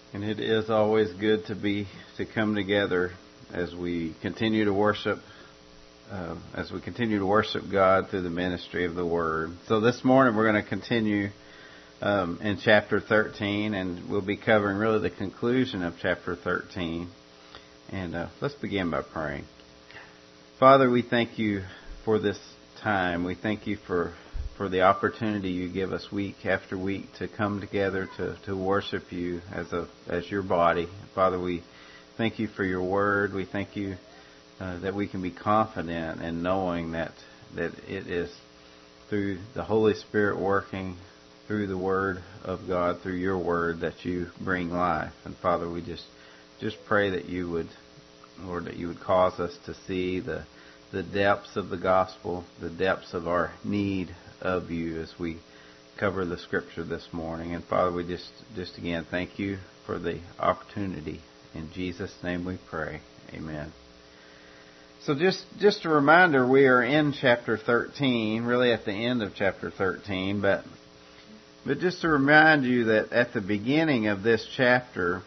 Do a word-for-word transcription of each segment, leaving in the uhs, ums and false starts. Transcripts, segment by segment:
And it is always good to be to come together as we continue to worship, uh, as we continue to worship God through the ministry of the Word. So this morning we're going to continue um, in chapter thirteen, and we'll be covering really the conclusion of chapter thirteen. And uh, let's begin by praying. Father, we thank you for this time. We thank you for for the opportunity you give us week after week to come together to, to worship you as a as your body. Father, we thank you for your word. We thank you uh, that we can be confident in knowing that that it is through the Holy Spirit working through the word of God, through your word, that you bring life. And Father, we just just pray that you would, Lord, that you would cause us to see the the depths of the gospel, the depths of our need of you as we cover the scripture this morning. And Father, we just, just again thank you for the opportunity. In Jesus' name we pray. Amen. So just, just a reminder, we are in chapter thirteen, really at the end of chapter thirteen, but, but just to remind you that at the beginning of this chapter,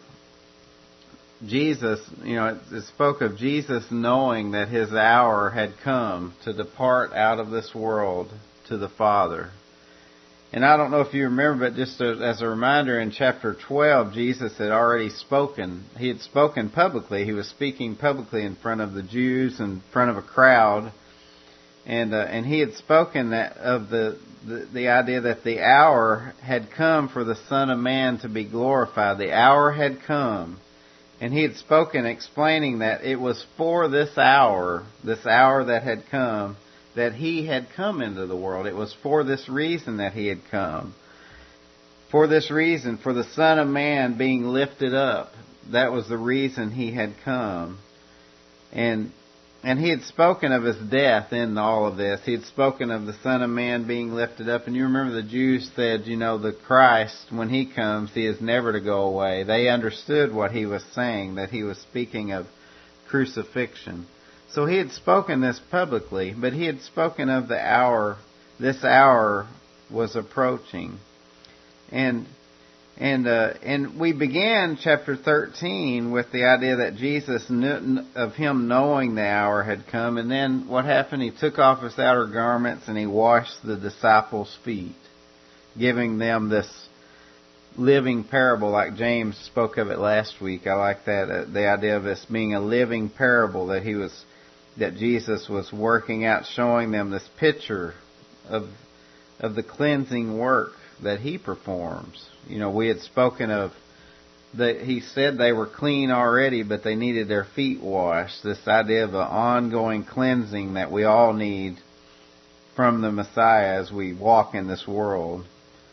Jesus, you know, it, it spoke of Jesus knowing that his hour had come to depart out of this world to the Father. And I don't know if you remember, but just as a reminder, in chapter twelve, Jesus had already spoken. He had spoken publicly. He was speaking publicly in front of the Jews, in front of a crowd. And uh, and he had spoken that of the, the the idea that the hour had come for the Son of Man to be glorified. The hour had come. And he had spoken explaining that it was for this hour, this hour that had come, that he had come into the world. It was for this reason that he had come. For this reason, for the Son of Man being lifted up. That was the reason he had come. And and he had spoken of his death in all of this. He had spoken of the Son of Man being lifted up. And you remember the Jews said, you know, the Christ, when he comes, he is never to go away. They understood what he was saying, that he was speaking of crucifixion. So he had spoken this publicly, but he had spoken of the hour, this hour was approaching. And and uh, and we began chapter thirteen with the idea that Jesus knew, of him knowing the hour had come, and then what happened? He took off his outer garments and he washed the disciples' feet, giving them this living parable, like James spoke of it last week. I like that, uh, the idea of this being a living parable, that he was, that Jesus was working out, showing them this picture of of the cleansing work that he performs. You know, we had spoken of that he said they were clean already, but they needed their feet washed. This idea of an ongoing cleansing that we all need from the Messiah as we walk in this world.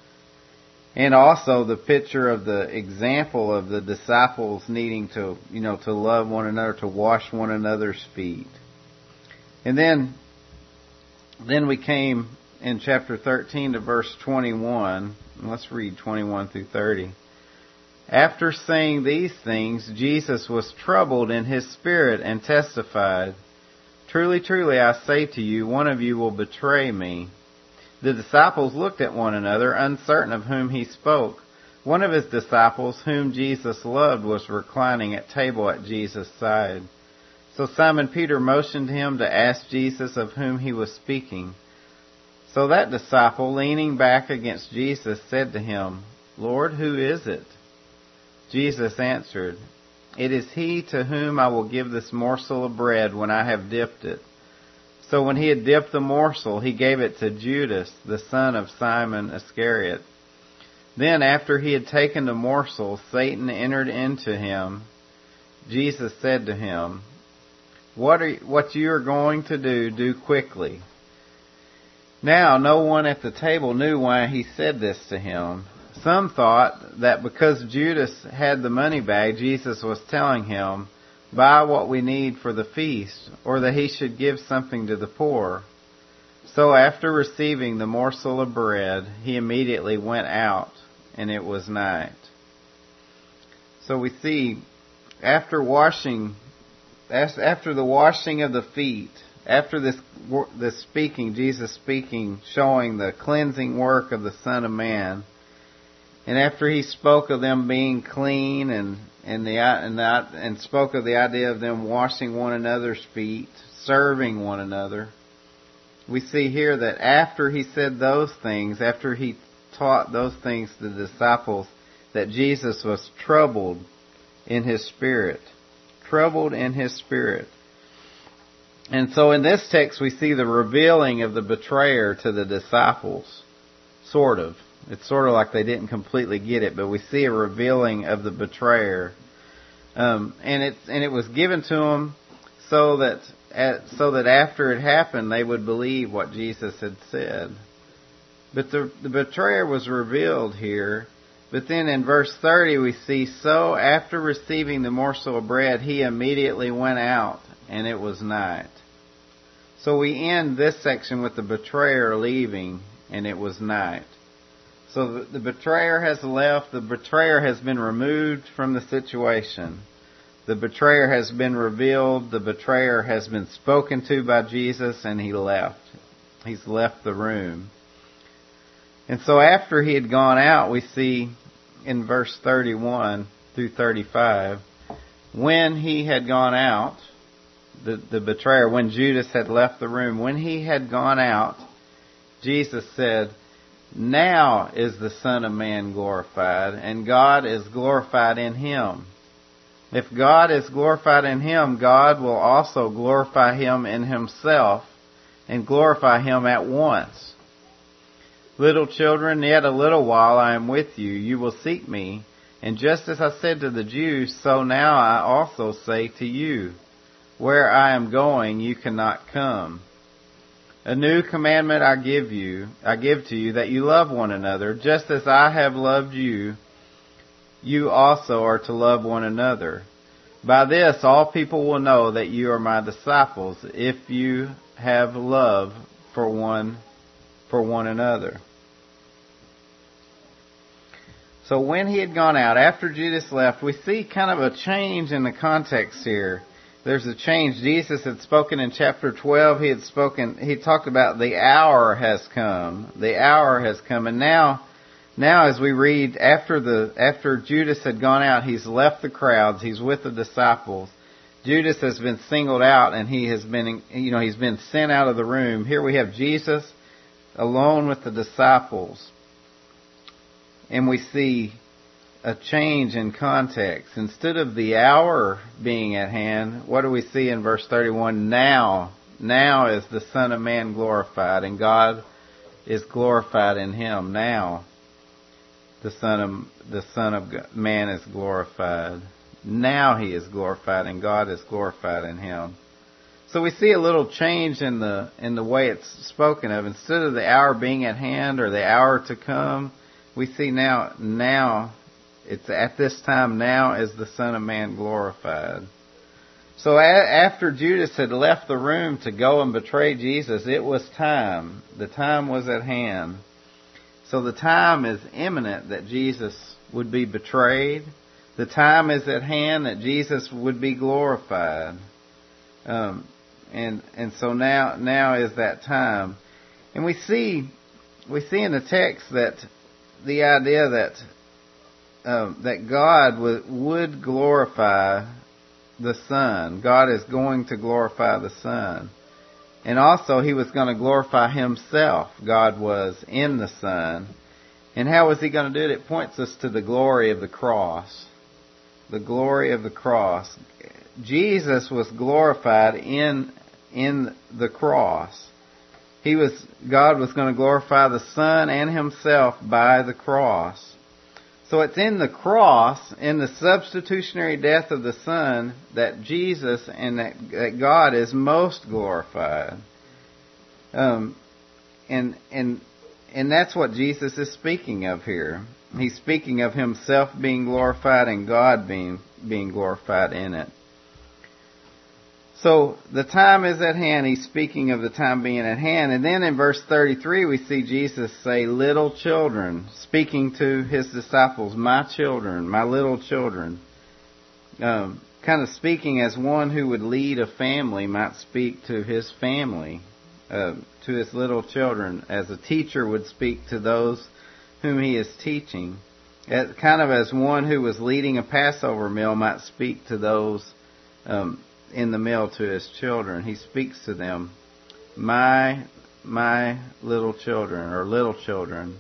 And also the picture of the example of the disciples needing to, you know, to love one another, to wash one another's feet. And then, then we came in chapter thirteen to verse twenty-one. Let's read twenty-one through thirty. After saying these things, Jesus was troubled in his spirit and testified, "Truly, truly, I say to you, one of you will betray me." The disciples looked at one another, uncertain of whom he spoke. One of his disciples, whom Jesus loved, was reclining at table at Jesus' side. So Simon Peter motioned him to ask Jesus of whom he was speaking. So that disciple, leaning back against Jesus, said to him, "Lord, who is it?" Jesus answered, "It is he to whom I will give this morsel of bread when I have dipped it." So when he had dipped the morsel, he gave it to Judas, the son of Simon Iscariot. Then after he had taken the morsel, Satan entered into him. Jesus said to him, What are what you are going to do, do quickly." Now no one at the table knew why he said this to him. Some thought that because Judas had the money bag, Jesus was telling him, "Buy what we need for the feast," or that he should give something to the poor. So after receiving the morsel of bread, he immediately went out, and it was night. So we see, after washing, after the washing of the feet, after this this speaking, Jesus speaking, showing the cleansing work of the Son of Man, And after he spoke of them being clean and and the and the, and spoke of the idea of them washing one another's feet, serving one another, we see here that after he said those things, after he taught those things to the disciples, that Jesus was troubled in his spirit. Troubled in his spirit. And so in this text we see the revealing of the betrayer to the disciples. Sort of. It's sort of like they didn't completely get it, but we see a revealing of the betrayer. Um, and, it, and it was given to them so that, so that after it happened they would believe what Jesus had said. But the, the betrayer was revealed here. But then in verse thirty we see, so after receiving the morsel of bread, he immediately went out, and it was night. So we end this section with the betrayer leaving, and it was night. So the, the betrayer has left, the betrayer has been removed from the situation. The betrayer has been revealed, the betrayer has been spoken to by Jesus, and he left. He's left the room. And so after he had gone out, we see in verse thirty-one through thirty-five, when he had gone out, the, the betrayer, when Judas had left the room, when he had gone out, Jesus said, now is the Son of Man glorified, and God is glorified in him. If God is glorified in him, God will also glorify him in himself, and glorify him at once. Little children, yet a little while I am with you. You will seek me. And just as I said to the Jews, so now I also say to you, where I am going, you cannot come. A new commandment I give you, I give to you, that you love one another. Just as I have loved you, you also are to love one another. By this, all people will know that you are my disciples, if you have love for one, for one another. So when he had gone out, after Judas left, we see kind of a change in the context here. There's a change. Jesus had spoken in chapter twelve. He had spoken, he talked about the hour has come. The hour has come. And now, now as we read, after the, after Judas had gone out, he's left the crowds. He's with the disciples. Judas has been singled out and he has been, you know, he's been sent out of the room. Here we have Jesus alone with the disciples. And we see a change in context. Instead of the hour being at hand, what do we see in verse thirty-one? Now, now is the Son of Man glorified, and God is glorified in him. Now, the Son of the Son of Man is glorified. Now he is glorified, and God is glorified in him. So we see a little change in the in the way it's spoken of. Instead of the hour being at hand or the hour to come, we see now, now, it's at this time, now is the Son of Man glorified. So a- after Judas had left the room to go and betray Jesus, it was time. The time was at hand. So the time is imminent that Jesus would be betrayed. The time is at hand that Jesus would be glorified. Um, and and so now now is that time. And we see we see in the text that the idea that um, that God would, would glorify the Son. God is going to glorify the Son. And also he was going to glorify himself. God was in the Son. And how was he going to do it? It points us to the glory of the cross. The glory of the cross. Jesus was glorified in in the cross. He was, God was going to glorify the Son and himself by the cross. So it's in the cross, in the substitutionary death of the Son, that Jesus and that, that God is most glorified. Um, and and and that's what Jesus is speaking of here. He's speaking of himself being glorified and God being being glorified in it. So the time is at hand. He's speaking of the time being at hand. And then in verse thirty-three, we see Jesus say, little children, speaking to his disciples, my children, my little children. Um, kind of speaking as one who would lead a family might speak to his family, uh, to his little children, as a teacher would speak to those whom he is teaching. It, kind of as one who was leading a Passover meal might speak to those um, in the meal to his children. He speaks to them, my, my little children, or little children.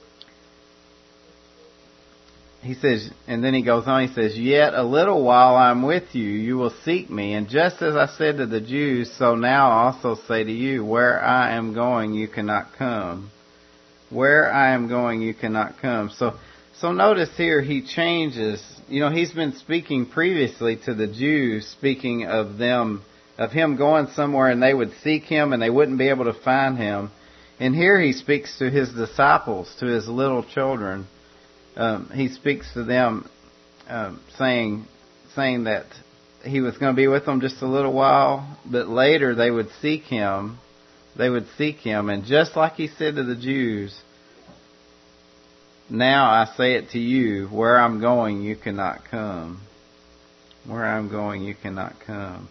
He says, and then he goes on, he says, yet a little while I'm with you, you will seek me. And just as I said to the Jews, so now I also say to you, where I am going, you cannot come. Where I am going, you cannot come. So, so notice here, he changes. You know, he's been speaking previously to the Jews, speaking of them, of him going somewhere and they would seek him and they wouldn't be able to find him. And here he speaks to his disciples, to his little children. Um, he speaks to them, um, saying, saying that he was going to be with them just a little while, but later they would seek him. They would seek him, and just like he said to the Jews, now I say it to you, where I'm going, you cannot come. Where I'm going, you cannot come.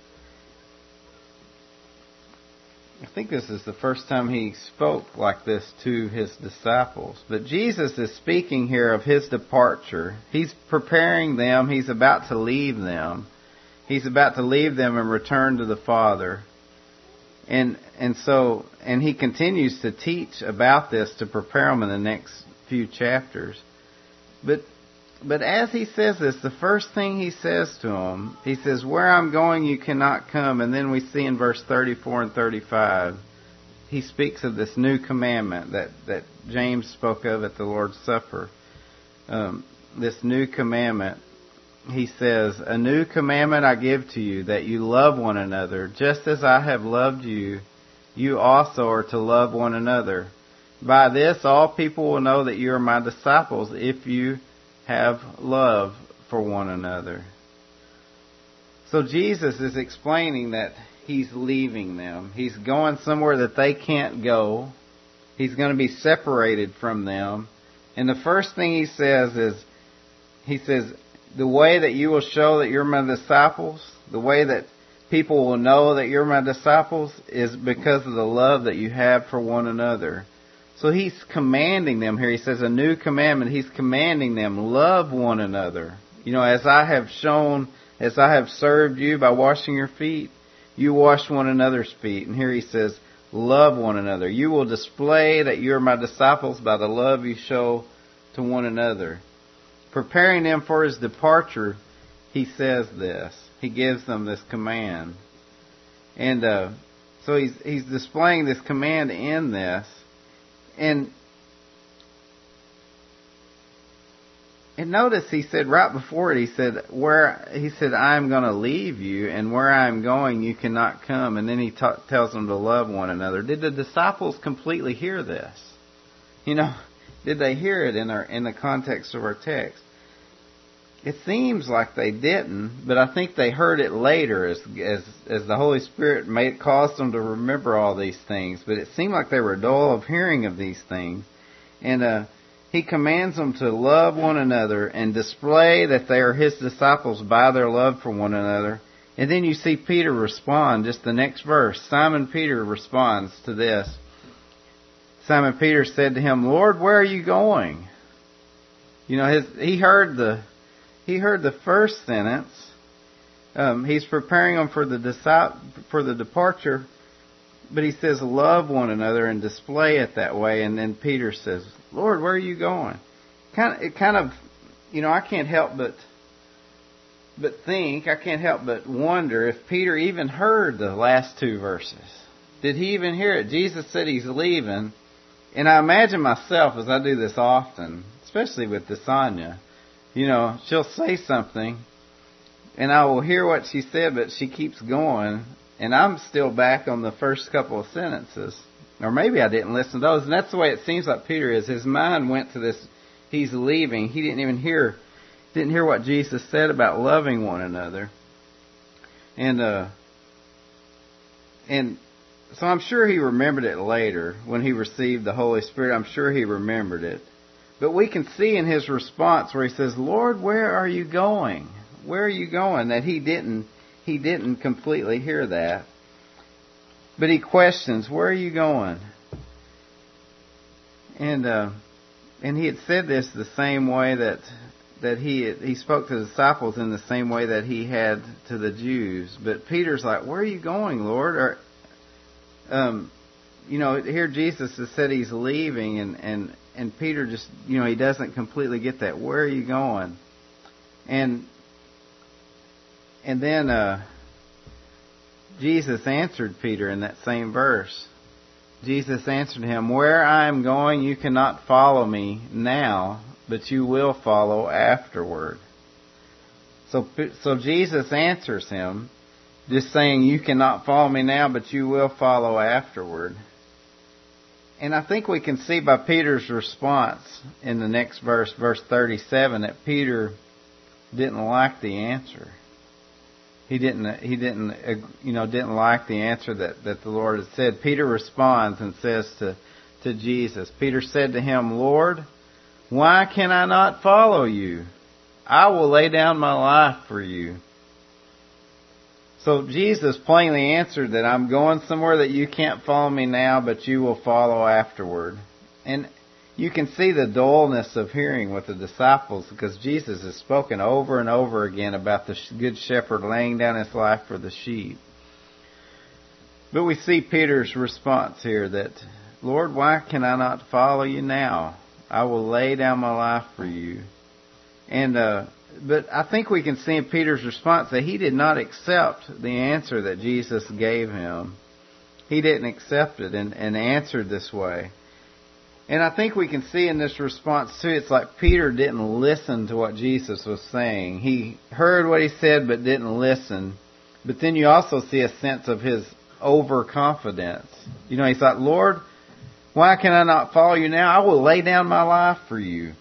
I think this is the first time he spoke like this to his disciples. But Jesus is speaking here of his departure. He's preparing them. He's about to leave them. He's about to leave them and return to the Father. And and so and he continues to teach about this to prepare them in the next few chapters. But but as he says this, the first thing he says to them, he says, where I'm going you cannot come. And then we see in verse thirty-four and thirty-five, he speaks of this new commandment that, that James spoke of at the Lord's Supper. Um, this new commandment, he says, a new commandment I give to you, that you love one another. Just as I have loved you, you also are to love one another. By this all people will know that you are my disciples, if you have love for one another. So Jesus is explaining that he's leaving them. He's going somewhere that they can't go. He's going to be separated from them. And the first thing he says is, he says, the way that you will show that you're my disciples, the way that people will know that you're my disciples, is because of the love that you have for one another. So he's commanding them here. He says a new commandment. He's commanding them, love one another. You know, as I have shown, as I have served you by washing your feet, you wash one another's feet. And here he says, love one another. You will display that you are my disciples by the love you show to one another. Preparing them for his departure, he says this. He gives them this command. And uh, so he's he's displaying this command in this. And and notice he said right before it, he said, where he said, I'm going to leave you, and where I'm going you cannot come. And then he ta- tells them to love one another. Did the disciples completely hear this? You know, did they hear it in our in the context of our text? It seems like they didn't, but I think they heard it later as as as the Holy Spirit made caused them to remember all these things. But it seemed like they were dull of hearing of these things. And uh, he commands them to love one another and display that they are his disciples by their love for one another. And then you see Peter respond, just the next verse. Simon Peter responds to this. Simon Peter said to him, Lord, where are you going? You know, his he heard the He heard the first sentence. Um, he's preparing them for the disciple, for the departure, but he says, "Love one another and display it that way." And then Peter says, "Lord, where are you going?" Kind of, it kind of, you know, I can't help but, but think, I can't help but wonder if Peter even heard the last two verses. Did he even hear it? Jesus said he's leaving, and I imagine myself as I do this often, especially with Desanya. You know, she'll say something, and I will hear what she said, but she keeps going, and I'm still back on the first couple of sentences. Or maybe I didn't listen to those, and that's the way it seems like Peter is. His mind went to this, he's leaving. He didn't even hear, didn't hear what Jesus said about loving one another. And, uh, and so I'm sure he remembered it later when he received the Holy Spirit. I'm sure he remembered it. But we can see in his response where he says, Lord, where are you going? Where are you going? That he didn't, he didn't completely hear that. But he questions, where are you going? And, uh, and he had said this the same way that that he he spoke to the disciples in the same way that he had to the Jews. But Peter's like, "Where are you going, Lord?" Or, um, you know, here Jesus has said he's leaving, and and and Peter just, you know, he doesn't completely get that. Where are you going? And and then uh, Jesus answered Peter in that same verse. Jesus answered him, "Where I am going, you cannot follow me now, but you will follow afterward." So, so Jesus answers him, just saying, "You cannot follow me now, but you will follow afterward." And I think we can see by Peter's response in the next verse, verse thirty-seven, that Peter didn't like the answer. He didn't, he didn't, you know, didn't like the answer that, that the Lord had said. Peter responds and says to, to Jesus, Peter said to him, "Lord, why can I not follow you? I will lay down my life for you." So Jesus plainly answered that I'm going somewhere that you can't follow me now, but you will follow afterward. And you can see the dullness of hearing with the disciples, because Jesus has spoken over and over again about the good shepherd laying down his life for the sheep. But we see Peter's response here that, "Lord, why can I not follow you now? I will lay down my life for you." And uh, but I think we can see in Peter's response that he did not accept the answer that Jesus gave him. He didn't accept it and, and answered this way. And I think we can see in this response too, it's like Peter didn't listen to what Jesus was saying. He heard what he said but didn't listen. But then you also see a sense of his overconfidence. You know, he's like, "Lord, why can I not follow you now? I will lay down my life for you.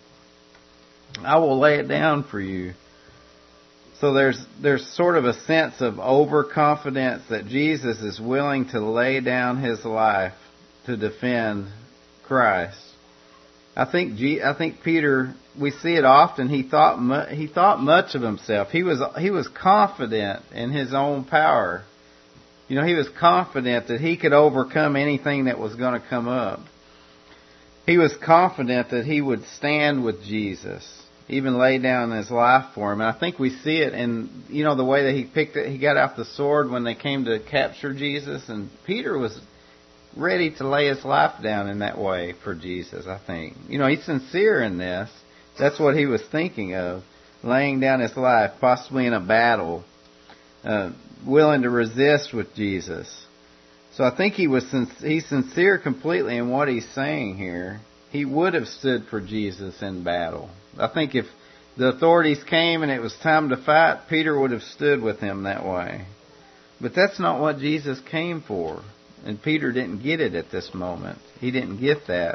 I will lay it down for you." So there's there's sort of a sense of overconfidence that Jesus is willing to lay down his life to defend Christ. I think G, I think Peter, we see it often. He thought mu, he thought much of himself. He was he was confident in his own power. You know, he was confident that he could overcome anything that was going to come up. He was confident that he would stand with Jesus, even lay down his life for him. And I think we see it in, you know, the way that he picked it. He got out the sword when they came to capture Jesus, and Peter was ready to lay his life down in that way for Jesus, I think. You know, he's sincere in this. That's what he was thinking of, laying down his life, possibly in a battle, uh, willing to resist with Jesus. So I think he was he's sincere completely in what he's saying here. He would have stood for Jesus in battle. I think if the authorities came and it was time to fight, Peter would have stood with him that way. But that's not what Jesus came for. And Peter didn't get it at this moment. He didn't get that.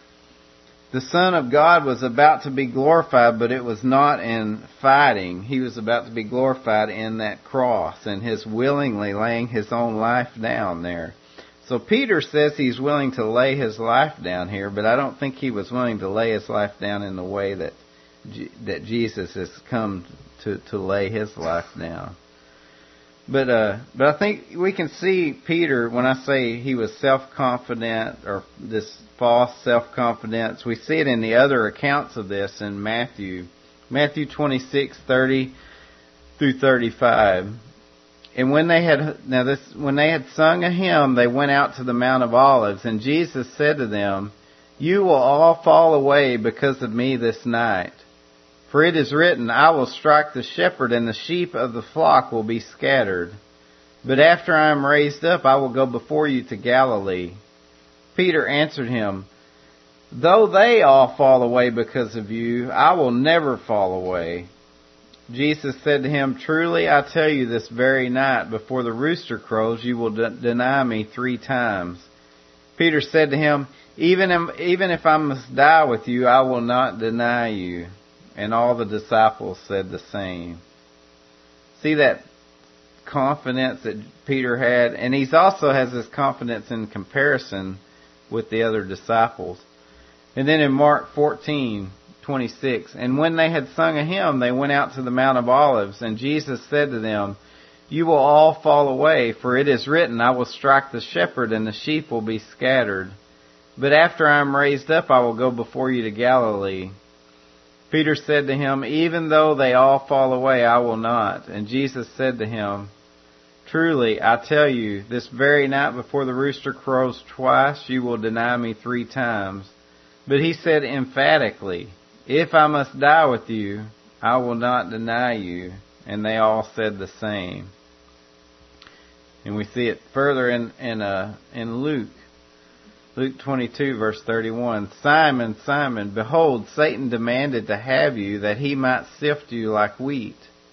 The Son of God was about to be glorified, but it was not in fighting. He was about to be glorified in that cross and his willingly laying his own life down there. So Peter says he's willing to lay his life down here, but I don't think he was willing to lay his life down in the way that that Jesus has come to, to lay his life down. But uh, but I think we can see Peter, when I say he was self-confident or this false self-confidence, we see it in the other accounts of this in Matthew. Matthew twenty-six, thirty through thirty-five. And when they had now this when they had sung a hymn, they went out to the Mount of Olives, and Jesus said to them, "You will all fall away because of me this night. For it is written, I will strike the shepherd, and the sheep of the flock will be scattered. But after I am raised up, I will go before you to Galilee." Peter answered him, "Though they all fall away because of you, I will never fall away." Jesus said to him, "Truly I tell you, this very night, before the rooster crows, you will de- deny me three times." Peter said to him, even, im- even if I must die with you, I will not deny you." And all the disciples said the same. See that confidence that Peter had? And he also has this confidence in comparison with the other disciples. And then in Mark fourteen, twenty-six, "And when they had sung a hymn, they went out to the Mount of Olives. And Jesus said to them, You will all fall away, for it is written, I will strike the shepherd, and the sheep will be scattered. But after I am raised up, I will go before you to Galilee." Peter said to him, "Even though they all fall away, I will not." And Jesus said to him, "Truly, I tell you, this very night before the rooster crows twice, you will deny me three times." But he said emphatically, "If I must die with you, I will not deny you." And they all said the same. And we see it further in in, uh, in Luke. Luke twenty-two, verse thirty-one. "Simon, Simon, behold, Satan demanded to have you, that he might sift you like wheat.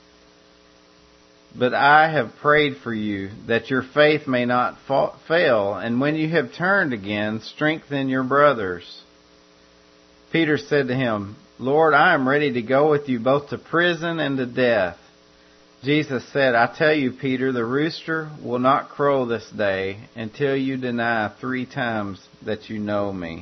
But I have prayed for you, that your faith may not fa- fail, and when you have turned again, strengthen your brothers." Peter said to him, "Lord, I am ready to go with you both to prison and to death." Jesus said, "I tell you, Peter, the rooster will not crow this day until you deny three times that you know me."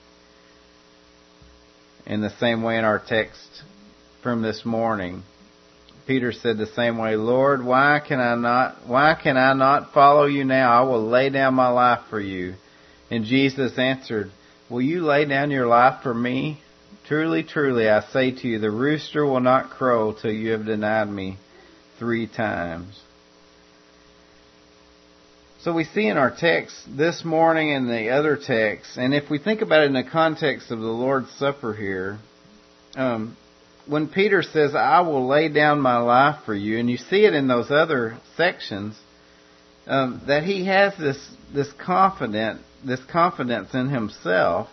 In the same way in our text from this morning, Peter said the same way, "Lord, why can I not, why can I not follow you now? I will lay down my life for you." And Jesus answered, "Will you lay down your life for me? Truly, truly, I say to you, the rooster will not crow till you have denied me three times." So we see in our text this morning and the other texts, and if we think about it in the context of the Lord's Supper here, um, when Peter says, "I will lay down my life for you," and you see it in those other sections, um, that he has this this confident this confidence in himself.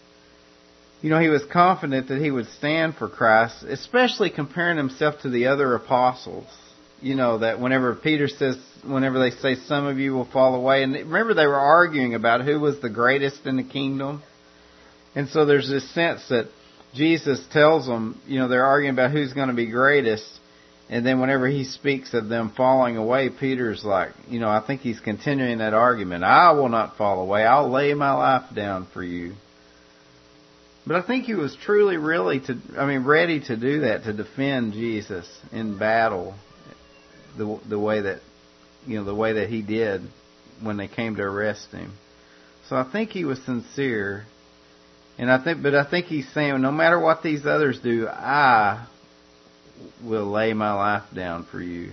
You know, he was confident that he would stand for Christ, especially comparing himself to the other apostles. You know, that whenever Peter says, whenever they say some of you will fall away, and remember they were arguing about who was the greatest in the kingdom. And so there's this sense that Jesus tells them, you know, they're arguing about who's going to be greatest. And then whenever he speaks of them falling away, Peter's like, you know, I think he's continuing that argument. "I will not fall away. I'll lay my life down for you." But I think he was truly, really, to, I mean, ready to do that, to defend Jesus in battle, the the way that, you know, the way that he did when they came to arrest him. So I think he was sincere. And I think, but I think he's saying, no matter what these others do, I will lay my life down for you.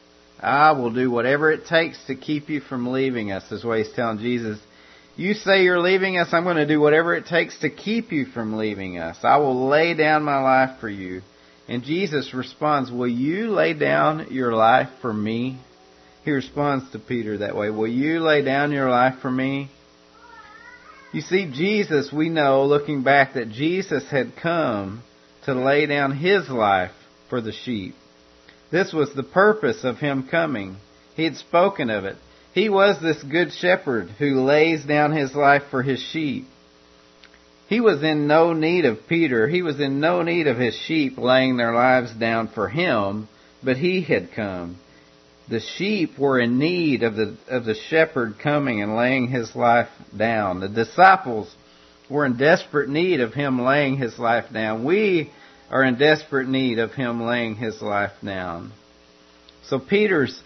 I will do whatever it takes to keep you from leaving us, is what he's telling Jesus. You say you're leaving us, I'm going to do whatever it takes to keep you from leaving us. I will lay down my life for you. And Jesus responds, "Will you lay down your life for me?" He responds to Peter that way. "Will you lay down your life for me?" You see, Jesus, we know, looking back, that Jesus had come to lay down his life for the sheep. This was the purpose of him coming. He had spoken of it. He was this good shepherd who lays down his life for his sheep. He was in no need of Peter. He was in no need of his sheep laying their lives down for him, but he had come. The sheep were in need of the of the shepherd coming and laying his life down. The disciples were in desperate need of him laying his life down. We are in desperate need of him laying his life down. So Peter's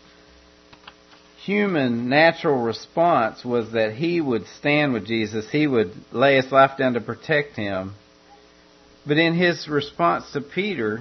human natural response was that he would stand with Jesus. He would lay his life down to protect him. But in his response to Peter,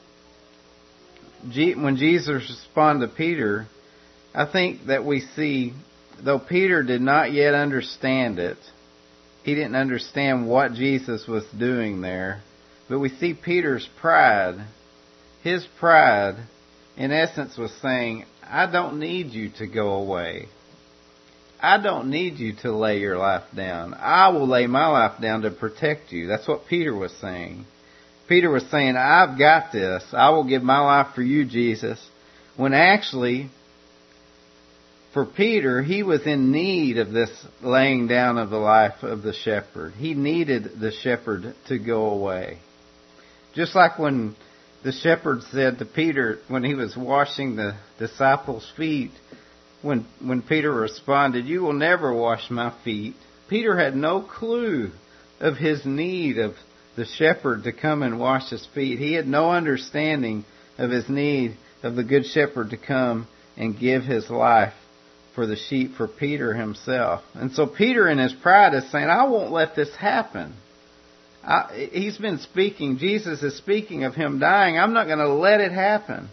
when Jesus responded to Peter, I think that we see, though Peter did not yet understand it, he didn't understand what Jesus was doing there, but we see Peter's pride. His pride, in essence, was saying, I don't need you to go away. I don't need you to lay your life down. I will lay my life down to protect you. That's what Peter was saying. Peter was saying, I've got this. I will give my life for you, Jesus. When actually, for Peter, he was in need of this laying down of the life of the shepherd. He needed the shepherd to go away. Just like when the shepherd said to Peter when he was washing the disciples' feet, when when Peter responded, you will never wash my feet. Peter had no clue of his need of the shepherd to come and wash his feet. He had no understanding of his need of the good shepherd to come and give his life for the sheep for Peter himself. And so Peter in his pride is saying, I won't let this happen. I, he's been speaking, Jesus is speaking of him dying. I'm not going to let it happen.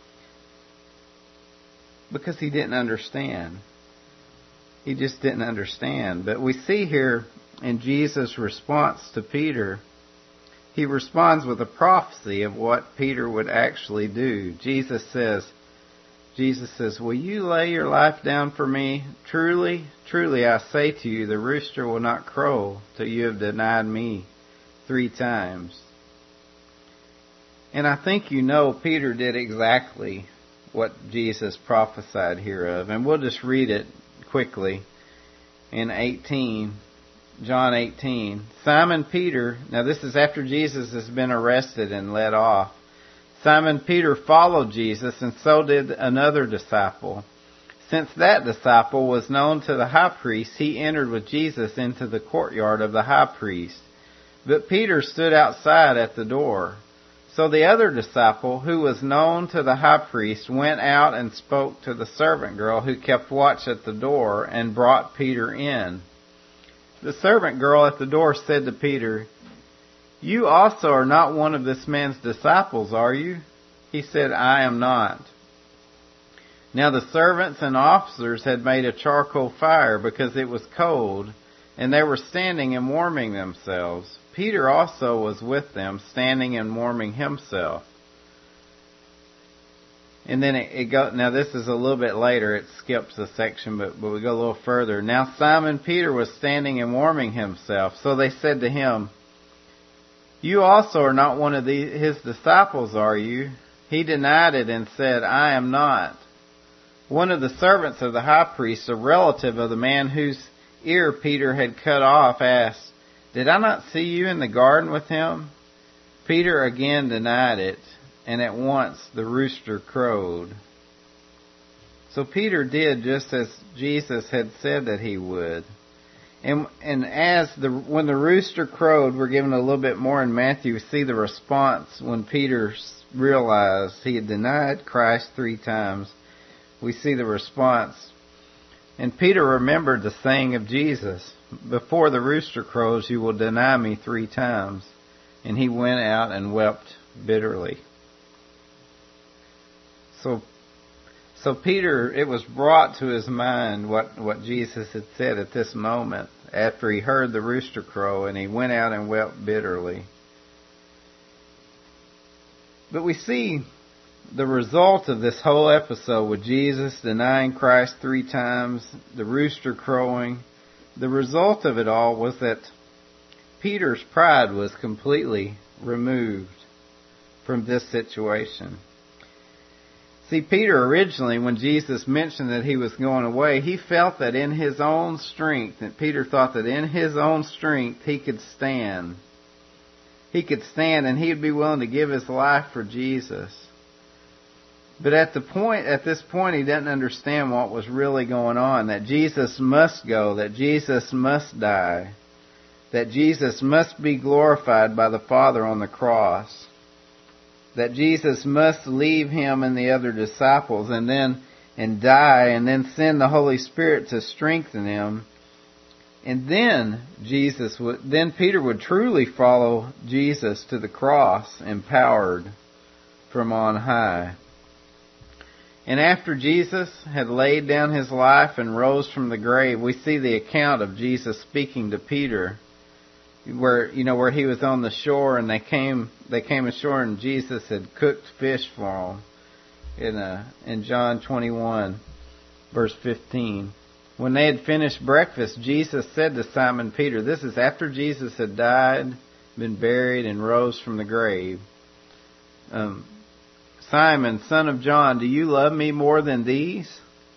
Because he didn't understand. He just didn't understand. But we see here in Jesus' response to Peter, he responds with a prophecy of what Peter would actually do. Jesus says, Jesus says, will you lay your life down for me? Truly, truly I say to you, the rooster will not crow till you have denied me three times. And I think you know Peter did exactly what Jesus prophesied here of. And we'll just read it quickly in eighteen, John eighteen. Simon Peter, now this is after Jesus has been arrested and led off. Simon Peter followed Jesus, and so did another disciple. Since that disciple was known to the high priest, he entered with Jesus into the courtyard of the high priest. But Peter stood outside at the door. So the other disciple, who was known to the high priest, went out and spoke to the servant girl who kept watch at the door and brought Peter in. The servant girl at the door said to Peter, you also are not one of this man's disciples, are you? He said, I am not. Now the servants and officers had made a charcoal fire because it was cold, and they were standing and warming themselves. Peter also was with them, standing and warming himself. And then it, it go. Now this is a little bit later. It skips a section, but, but we go a little further. Now Simon Peter was standing and warming himself. So they said to him, you also are not one of the, his disciples, are you? He denied it and said, I am not. One of the servants of the high priest, a relative of the man whose ear Peter had cut off, asked, did I not see you in the garden with him? Peter again denied it, and at once the rooster crowed. So Peter did just as Jesus had said that he would. And and as the when the rooster crowed, we're given a little bit more in Matthew. We see the response when Peter realized he had denied Christ three times. We see the response. And Peter remembered the saying of Jesus, before the rooster crows, you will deny me three times. And he went out and wept bitterly. So So Peter, it was brought to his mind what, what Jesus had said at this moment after he heard the rooster crow, and he went out and wept bitterly. But we see the result of this whole episode with Jesus denying Christ three times, the rooster crowing. The result of it all was that Peter's pride was completely removed from this situation. See, Peter originally, when Jesus mentioned that he was going away, he felt that in his own strength, that Peter thought that in his own strength he could stand. He could stand and he would be willing to give his life for Jesus. But at the point, at this point, he didn't understand what was really going on, that Jesus must go, that Jesus must die, that Jesus must be glorified by the Father on the cross, that Jesus must leave him and the other disciples and then and die and then send the Holy Spirit to strengthen him. And then Jesus would, then Peter would truly follow Jesus to the cross, empowered from on high. And after Jesus had laid down his life and rose from the grave, we see the account of Jesus speaking to Peter, where you know where he was on the shore and they came they came ashore and Jesus had cooked fish for them in uh, in John twenty-one verse fifteen. When they had finished breakfast, Jesus said to Simon Peter, this is after Jesus had died, been buried, and rose from the grave. Um, Simon, son of John, do you love me more than these?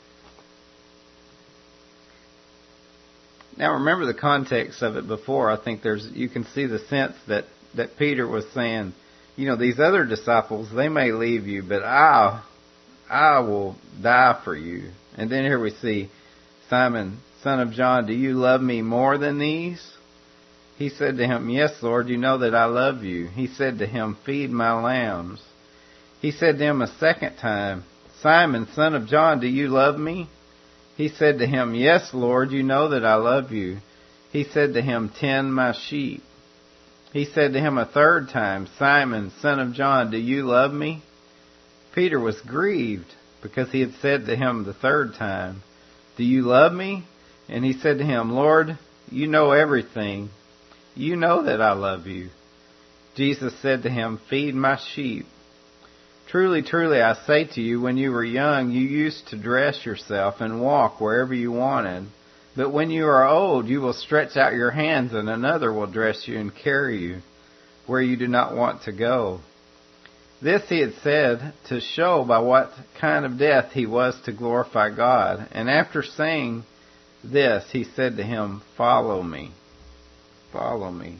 Now remember the context of it before. I think there's you can see the sense that, that Peter was saying, you know, these other disciples, they may leave you, but I, I will die for you. And then here we see, Simon, son of John, do you love me more than these? He said to him, yes, Lord, you know that I love you. He said to him, feed my lambs. He said to him a second time, Simon, son of John, do you love me? He said to him, "Yes, Lord, you know that I love you." He said to him, "Tend my sheep." He said to him a third time, "Simon, son of John, do you love me?" Peter was grieved because he had said to him the third time, "Do you love me?" And he said to him, "Lord, you know everything. You know that I love you." Jesus said to him, "Feed my sheep. Truly, truly, I say to you, when you were young, you used to dress yourself and walk wherever you wanted. But when you are old, you will stretch out your hands, and another will dress you and carry you where you do not want to go." This he had said to show by what kind of death he was to glorify God. And after saying this, he said to him, "Follow me. Follow me."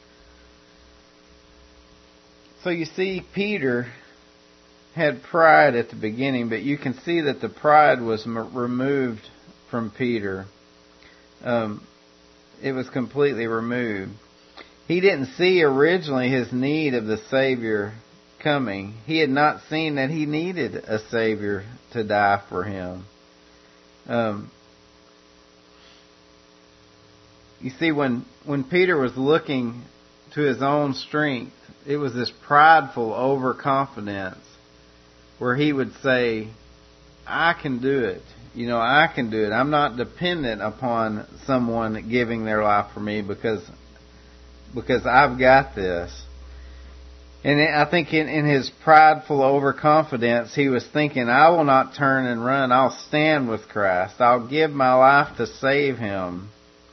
So you see, Peter had pride at the beginning, but you can see that the pride was m- removed from Peter. Um, it was completely removed. He didn't see originally his need of the Savior coming. He had not seen that he needed a Savior to die for him. Um, you see, when, when Peter was looking to his own strength, it was this prideful overconfidence where he would say, "I can do it. You know, I can do it. I'm not dependent upon someone giving their life for me because because I've got this." And I think in, in his prideful overconfidence, he was thinking, "I will not turn and run. I'll stand with Christ. I'll give my life to save him."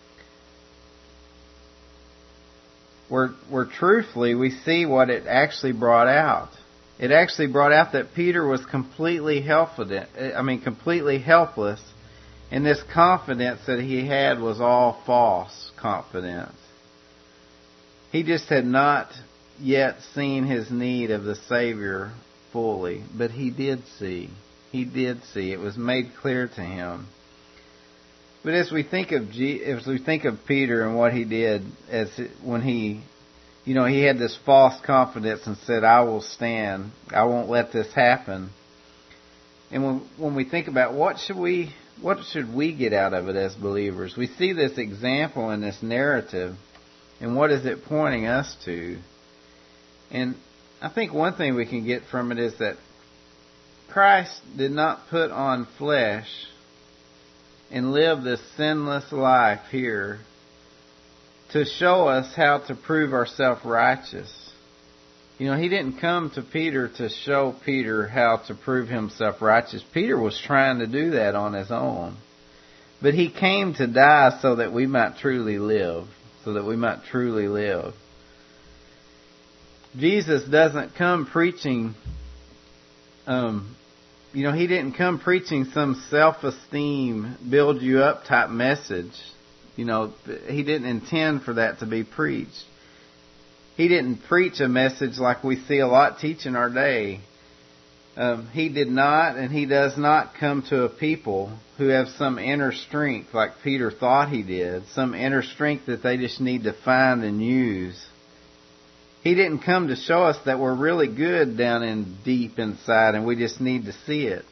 Where, where truthfully, we see what it actually brought out. It actually brought out that Peter was completely helpless. I mean, completely helpless, and this confidence that he had was all false confidence. He just had not yet seen his need of the Savior fully, but he did see. He did see. It was made clear to him. But as we think of G, as we think of Peter and what he did, as when he. You know, he had this false confidence and said, "I will stand. I won't let this happen." And when when we think about what should we what should we get out of it as believers, we see this example in this narrative, and what is it pointing us to? And I think one thing we can get from it is that Christ did not put on flesh and live this sinless life here to show us how to prove ourselves righteous. You know, he didn't come to Peter to show Peter how to prove himself righteous. Peter was trying to do that on his own. But he came to die so that we might truly live. So that we might truly live. Jesus doesn't come preaching, um, you know, he didn't come preaching some self-esteem, build you up type message. You know, he didn't intend for that to be preached. He didn't preach a message like we see a lot teach in our day. Um, he did not, and he does not come to a people who have some inner strength like Peter thought he did, some inner strength that they just need to find and use. He didn't come to show us that we're really good down in deep inside and we just need to see it.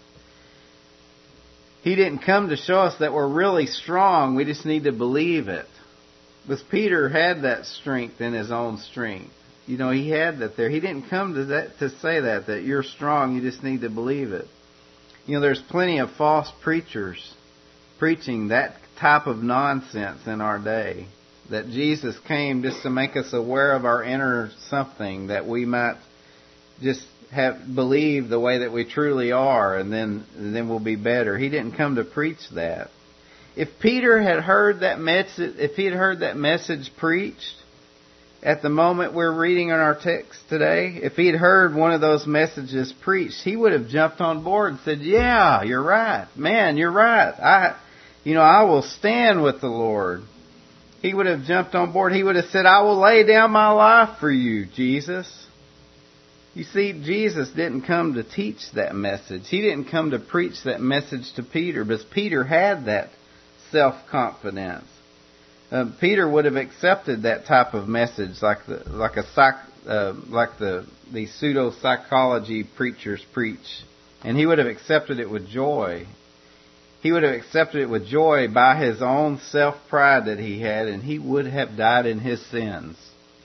He didn't come to show us that we're really strong. We just need to believe it. Because Peter had that strength in his own strength. You know, he had that there. He didn't come to that to say that, that you're strong, you just need to believe it. You know, there's plenty of false preachers preaching that type of nonsense in our day. That Jesus came just to make us aware of our inner something, that we might just have believe the way that we truly are, and then and then we'll be better. He didn't come to preach that. If Peter had heard that message, if he had heard that message preached at the moment we're reading in our text today, if he had heard one of those messages preached, he would have jumped on board and said, "Yeah, you're right, man, you're right. I, you know, I will stand with the Lord." He would have jumped on board. He would have said, "I will lay down my life for you, Jesus." You see, Jesus didn't come to teach that message. He didn't come to preach that message to Peter, because Peter had that self-confidence. Uh, Peter would have accepted that type of message, like the like a psych, uh, like the the pseudo psychology preachers preach, and he would have accepted it with joy. he would have accepted it with joy by his own self-pride that he had, and he would have died in his sins.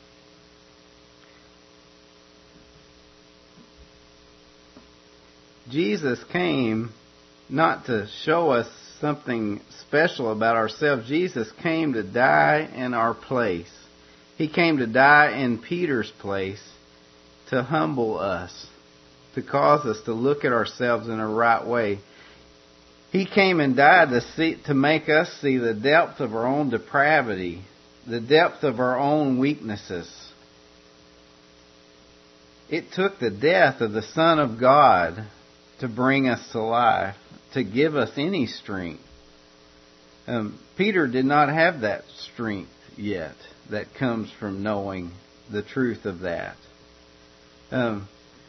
Jesus came not to show us something special about ourselves. Jesus came to die in our place. He came to die in Peter's place to humble us, to cause us to look at ourselves in a right way. He came and died to see, to make us see the depth of our own depravity, the depth of our own weaknesses. It took the death of the Son of God to bring us to life, to give us any strength. Um, Peter did not have that strength yet that comes from knowing the truth of that. Um,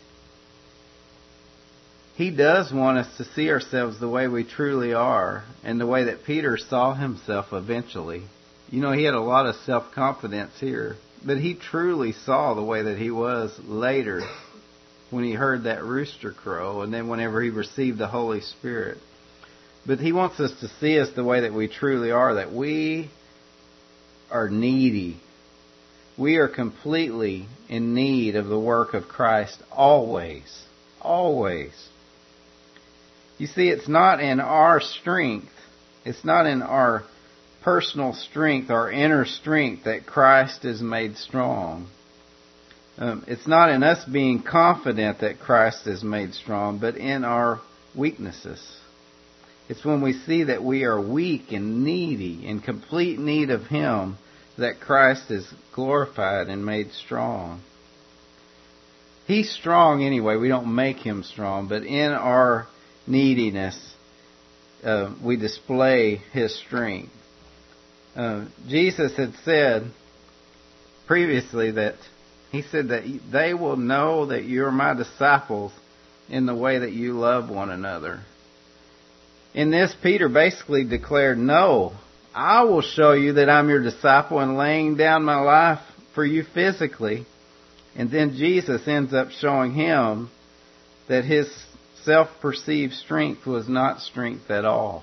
he does want us to see ourselves the way we truly are, and the way that Peter saw himself eventually. You know, he had a lot of self-confidence here, but he truly saw the way that he was later when he heard that rooster crow, and then whenever he received the Holy Spirit. But he wants us to see us the way that we truly are, that we are needy. We are completely in need of the work of Christ always. Always. You see, it's not in our strength, it's not in our personal strength, our inner strength, that Christ is made strong. Um, it's not in us being confident that Christ is made strong, but in our weaknesses. It's when we see that we are weak and needy, in complete need of Him, that Christ is glorified and made strong. He's strong anyway. We don't make Him strong, but in our neediness, uh, we display His strength. Uh, Jesus had said previously that He said that they will know that you're my disciples in the way that you love one another. In this, Peter basically declared, no, I will show you that I'm your disciple in laying down my life for you physically. And then Jesus ends up showing him that his self-perceived strength was not strength at all.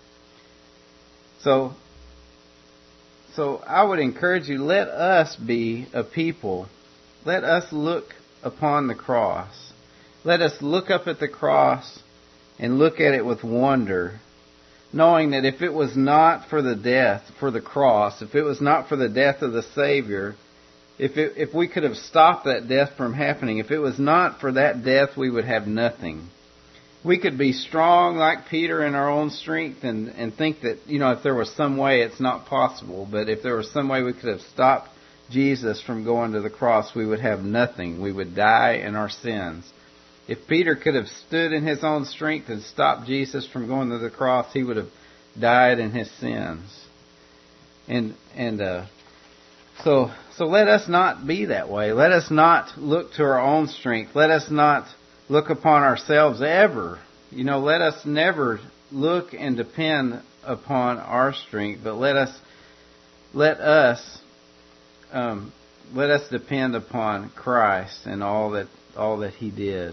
So, so I would encourage you, let us be a people. Let us look upon the cross. Let us look up at the cross and look at it with wonder, knowing that if it was not for the death, for the cross, if it was not for the death of the Savior, if it, if we could have stopped that death from happening, if it was not for that death, we would have nothing. We could be strong like Peter in our own strength and, and think that, you know, if there was some way, it's not possible. But if there was some way we could have stopped Jesus from going to the cross, we would have nothing. We would die in our sins. If Peter could have stood in his own strength and stopped Jesus from going to the cross, he would have died in his sins. And and uh, so so let us not be that way. Let us not look to our own strength. Let us not look upon ourselves ever. You know, let us never look and depend upon our strength, but let us let us um, let us depend upon Christ and all that all that He did.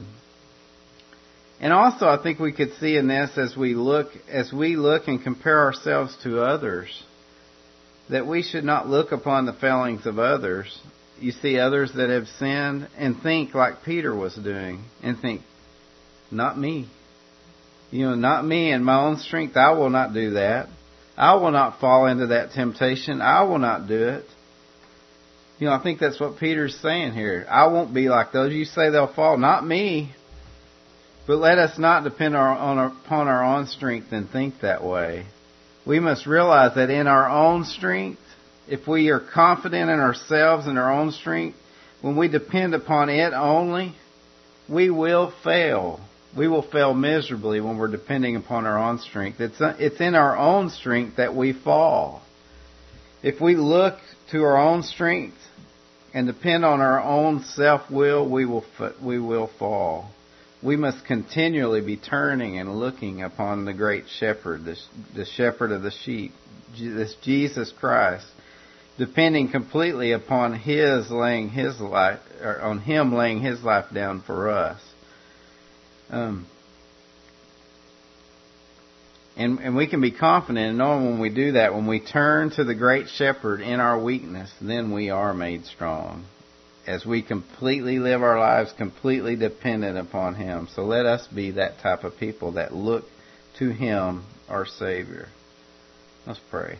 And also, I think we could see in this, as we look, as we look and compare ourselves to others, that we should not look upon the failings of others. You see others that have sinned and think like Peter was doing, and think, not me. You know, not me in my own strength. I will not do that. I will not fall into that temptation. I will not do it. You know, I think that's what Peter's saying here. I won't be like those. You say they'll fall. Not me. But let us not depend our, on our, upon our own strength and think that way. We must realize that in our own strength, if we are confident in ourselves and our own strength, when we depend upon it only, we will fail. We will fail miserably when we're depending upon our own strength. It's, it's in our own strength that we fall. If we look to our own strength and depend on our own self-will, we will we will fall. We must continually be turning and looking upon the great shepherd, the, the shepherd of the sheep, this Jesus Christ, depending completely upon His laying His life, or on Him laying His life down for us. Um, And, and we can be confident in knowing when we do that, when we turn to the great shepherd in our weakness, then we are made strong. As we completely live our lives completely dependent upon Him. So let us be that type of people that look to Him, our Savior. Let's pray.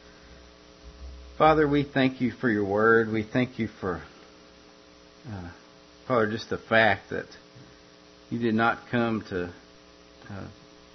Father, we thank You for Your Word. We thank You for, uh, Father, just the fact that You did not come to, uh,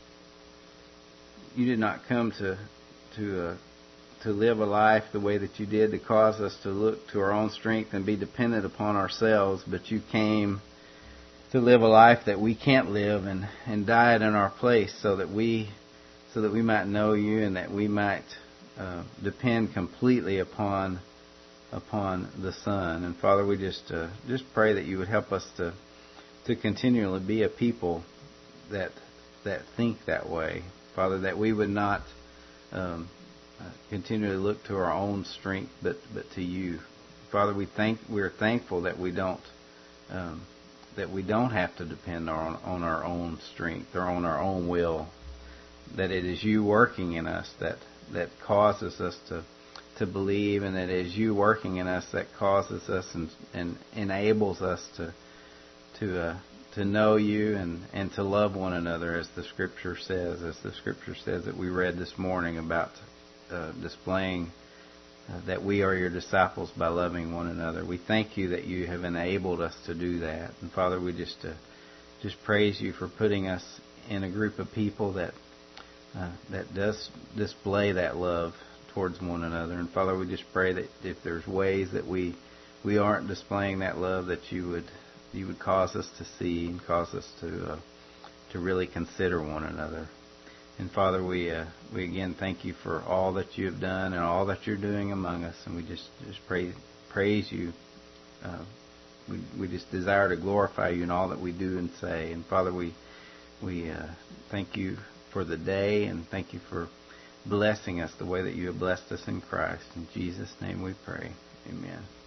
You did not come to, to, uh, to live a life the way that You did, to cause us to look to our own strength and be dependent upon ourselves, but You came to live a life that we can't live and, and died in our place so that we so that we might know You and that we might uh, depend completely upon upon the Son. And Father, we just uh, just pray that You would help us to to continually be a people that that think that way, Father, that we would not um, Uh, continually look to our own strength, but but to You, Father. We thank we're thankful that we don't um, that we don't have to depend on on our own strength or on our own will. That it is You working in us that that causes us to to believe, and that it is You working in us that causes us and and enables us to to uh, to know You and and to love one another, as the Scripture says, as the Scripture says that we read this morning about. Uh, displaying uh, that we are Your disciples by loving one another. We thank You that You have enabled us to do that. And Father, we just uh, just praise You for putting us in a group of people that uh, that does display that love towards one another. And Father, we just pray that if there's ways that we we aren't displaying that love, that You would You would cause us to see and cause us to uh, to really consider one another. And Father, we uh, we again thank You for all that You have done and all that You're doing among us, and we just just pray, praise You. Uh, we we just desire to glorify You in all that we do and say. And Father, we we uh, thank You for the day, and thank You for blessing us the way that You have blessed us in Christ. In Jesus' name we pray. Amen.